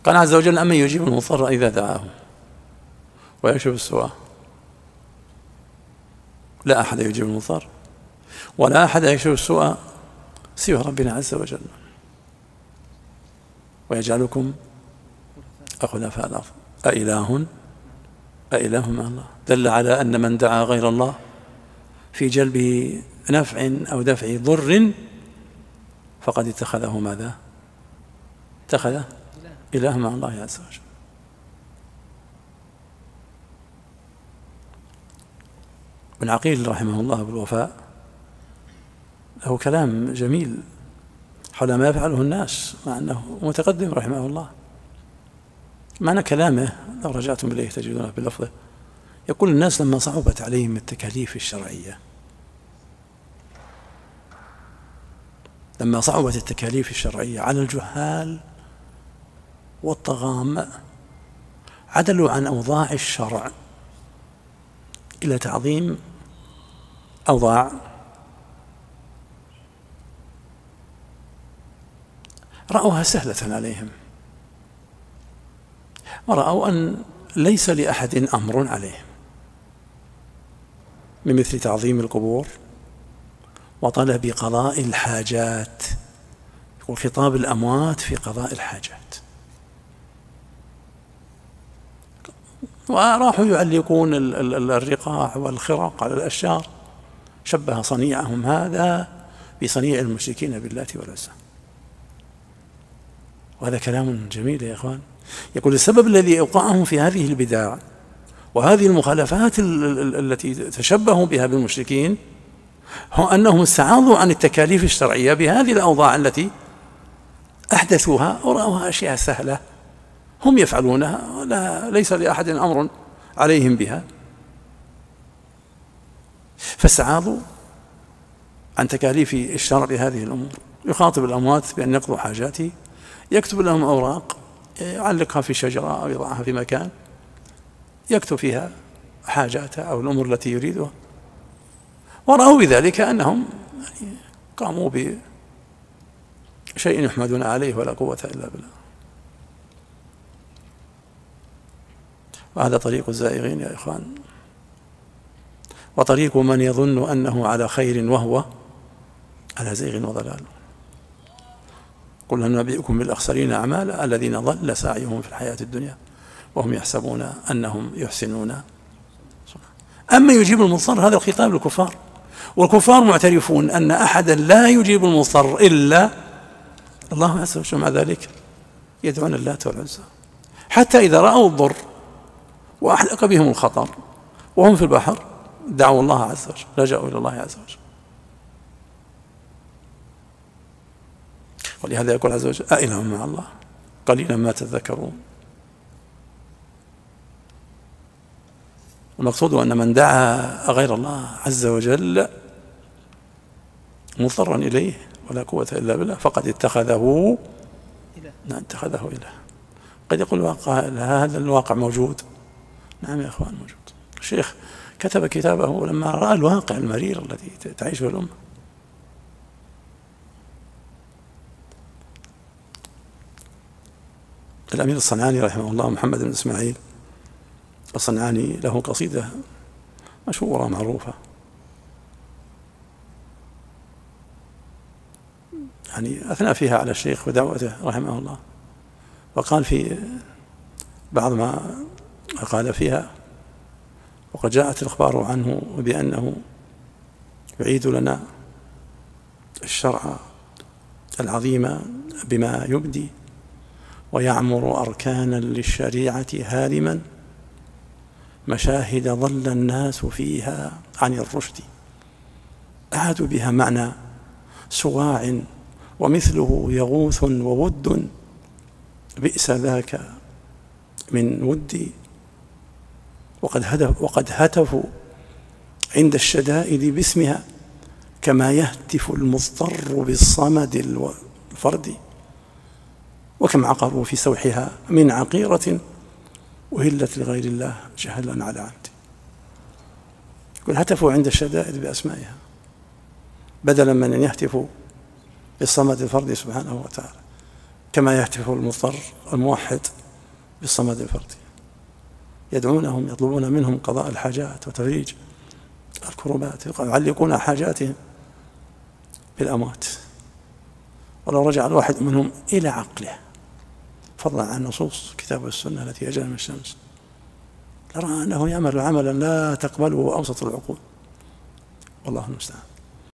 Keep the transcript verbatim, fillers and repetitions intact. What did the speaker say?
قال عز وجل: أمن يجيب المضطر إذا دعاه ويكشف السوء. لا أحد يجيب المضطر ولا أحد يكشف السوء سوى ربنا عز وجل. ويجعلكم خلفاء الأرض أإله أإله مع الله. دل على أن من دعا غير الله في جلب نفع أو دفع ضر فقد اتخذه ماذا؟ اتخذه إله مع الله عز وجل. ابن عقيل رحمه الله بالوفاء له كلام جميل حول ما يفعله الناس مع أنه متقدم رحمه الله. معنى كلامه لو رجعتم إليه تجدونه بلفظه، يقول: الناس لما صعبت عليهم التكاليف الشرعية لما صعبت التكاليف الشرعية على الجهال والطغام عدلوا عن أوضاع الشرع إلى تعظيم أوضاع رأوها سهلة عليهم، ورأوا أن ليس لأحد أمر عليهم، من مثل تعظيم القبور وطلب قضاء الحاجات. يقول: خطاب الأموات في قضاء الحاجات. وراحوا يعلقون الرقاع والخرق على الأشجار، شبه صنيعهم هذا بصنيع المشركين باللات والعزى. وهذا كلام جميل يا إخوان. يقول: السبب الذي أوقعهم في هذه البدع وهذه المخالفات التي تشبهوا بها بالمشركين هو أنهم استعاضوا عن التكاليف الشرعية بهذه الأوضاع التي أحدثوها ورأوها أشياء سهلة هم يفعلونها ولا ليس لأحد أمر عليهم بها، فاستعاضوا عن تكاليف الشرع بهذه الأمور. يخاطب الأموات بأن يقضوا حاجاته، يكتب لهم أوراق يعلقها في شجرة أو يضعها في مكان يكتب فيها حاجاته أو الأمور التي يريدها، ورأوا بذلك أنهم قاموا بشيء يحمدون عليه ولا قوة إلا بالله. وهذا طريق الزائغين يا إخوان، وطريق من يظن أنه على خير وهو على زيغ وضلال. قل هل ننبئكم بالأخسرين أعمالا الذين ضل سعيهم في الحياة الدنيا وهم يحسبون أنهم يحسنون. أما يجيب المضطر هذا الخطاب للكفار، والكفار معترفون أن أحدا لا يجيب المضطر إلا الله عز وجل، مع ذلك يدعون اللات والعزى، حتى إذا رأوا الضر وأحدق بهم الخطر وهم في البحر دعوا الله عز وجل، لجأوا إلى الله عز وجل. ولهذا يقول عز وجل: أإله مع الله قليلا ما تذكرون. المقصود أن من دعا غير الله عز وجل مضطرا إليه ولا قوة إلا بالله فقد اتخذه نعم اتخذه إله. قد يقول هذا الواقع موجود. نعم يا أخوان موجود. الشيخ كتب كتابه لما رأى الواقع المرير الذي تعيشه الأمة. الأمير الصنعاني رحمه الله محمد بن إسماعيل الصنعاني له قصيدة مشهورة معروفة، يعني أثنى فيها على الشيخ ودعوته رحمه الله، وقال في بعض ما قال فيها: وقد جاءت الأخبار عنه بأنه يعيد لنا الشرع العظيم بما يبدي ويعمر أركانا للشريعة هادما مشاهد ظل الناس فيها عن الرشد أعادوا بها معنى سواع ومثله يغوث وود بئس ذاك من ودي وقد هدف وقد هتفوا عند الشدائد باسمها كما يهتف المضطر بالصمد الفردي وكم عقروا في سوحها من عقيرة وهلت لغير الله جهلا على عمد. يقول هتفوا عند الشدائد بأسمائها بدلا من أن يهتفوا بالصمد الفردي سبحانه وتعالى. كما يهتف المضطر الموحد بالصمد الفردي، يدعونهم يطلبون منهم قضاء الحاجات وتفريج الكربات، يعلقون حاجاتهم بالأموات. ولو رجع الواحد منهم إلى عقله فضلا عن نصوص الكتاب والسنة التي أجل من الشمس لرأى أنه يعمل عملا لا تقبله أوسط العقول، والله المستعان.